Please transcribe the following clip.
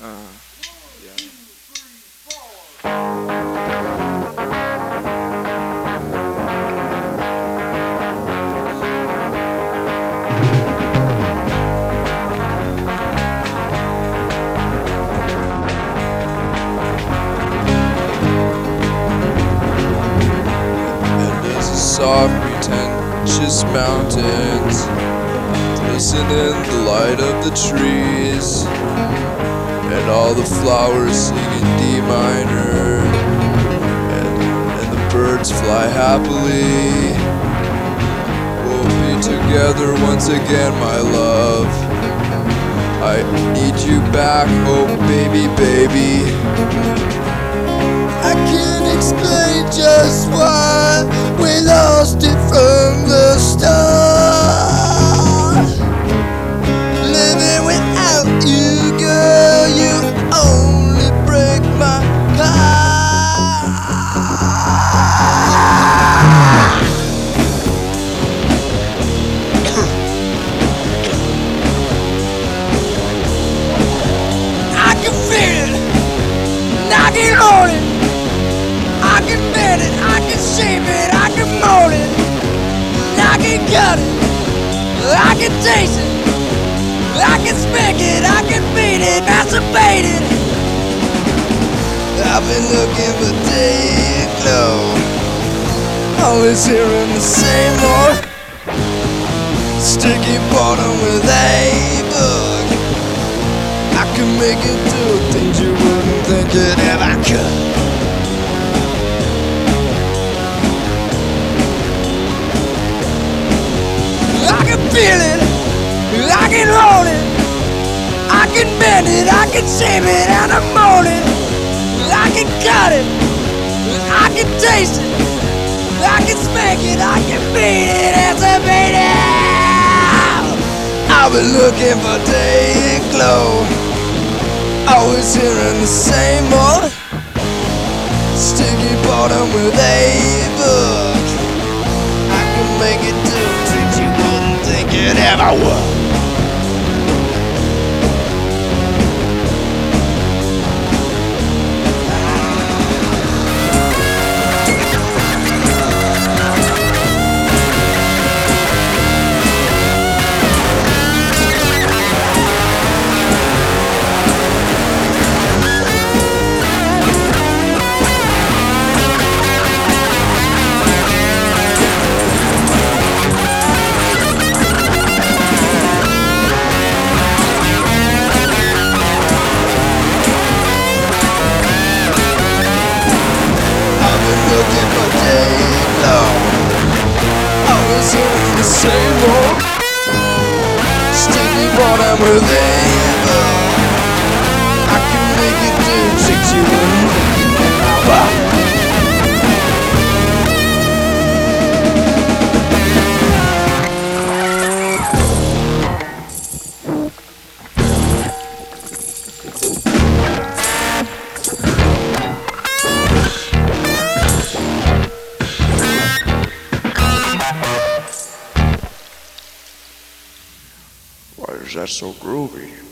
Uh, yeah. And there's a soft, pretentious mountains, glisten in the light of the trees, and all the flowers sing in D minor, and the birds fly happily. We'll be together once again, my love. I need you back, oh baby, baby. I can't explain just why we lost it from the start. Living without you, girl, you only break my heart. I can feel it, knocking on it. I can bend it, I can shape it, I can mold it, I can cut it, I can taste it, I can spank it, I can beat it, masturbate it. I've been looking for day glow, always hearing the same old sticky bottom with a book. I can make it do things you wouldn't think it ever could. I can feel it, I can hold it, I can bend it, I can shape it, and I mold it. I can cut it, I can taste it, I can spank it, I can beat it, activate it. I've been looking for day and glow, always hearing the same old sticky bottom with a book. I can make it do things you wouldn't think it ever would. Looking for day long, always hearing the same old sticky bottom with a book. I can make it do tricks you wouldn't think it ever. Why is that so groovy?